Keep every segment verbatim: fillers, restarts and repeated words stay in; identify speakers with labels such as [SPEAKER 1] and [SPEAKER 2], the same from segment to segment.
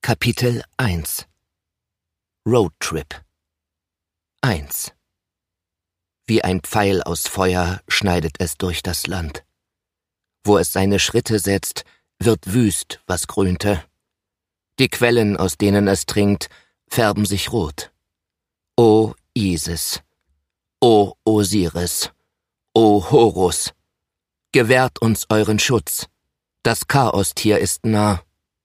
[SPEAKER 1] Kapitel eins Roadtrip eins Wie ein Pfeil aus Feuer schneidet es durch das Land. Wo es seine Schritte setzt, wird wüst, was grünte. Die Quellen, aus denen es trinkt, färben sich rot. O Isis, O Osiris, O Horus, gewährt uns euren Schutz. Das Chaostier ist nah.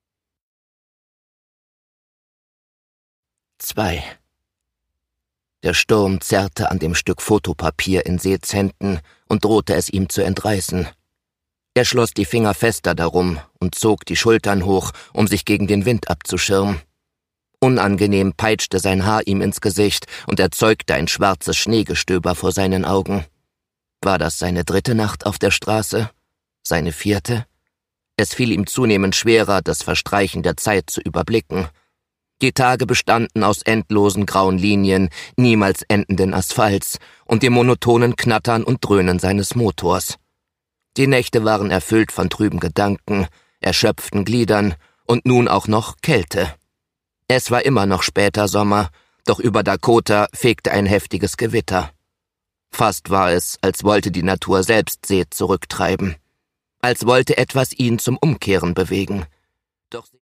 [SPEAKER 1] zwei Der Sturm zerrte an dem Stück Fotopapier in Seths Händen und drohte es ihm zu entreißen. Er schloss die Finger fester darum und zog die Schultern hoch, um sich gegen den Wind abzuschirmen. Unangenehm peitschte sein Haar ihm ins Gesicht und erzeugte ein schwarzes Schneegestöber vor seinen Augen. War das seine dritte Nacht auf der Straße? Seine vierte? Es fiel ihm zunehmend schwerer, das Verstreichen der Zeit zu überblicken. Die Tage bestanden aus endlosen grauen Linien, niemals endenden Asphalts und dem monotonen Knattern und Dröhnen seines Motors. Die Nächte waren erfüllt von trüben Gedanken, erschöpften Gliedern und nun auch noch Kälte. Es war immer noch später Sommer, doch über Dakota fegte ein heftiges Gewitter. Fast war es, als wollte die Natur selbst Seth zurücktreiben, als wollte etwas ihn zum Umkehren bewegen. Doch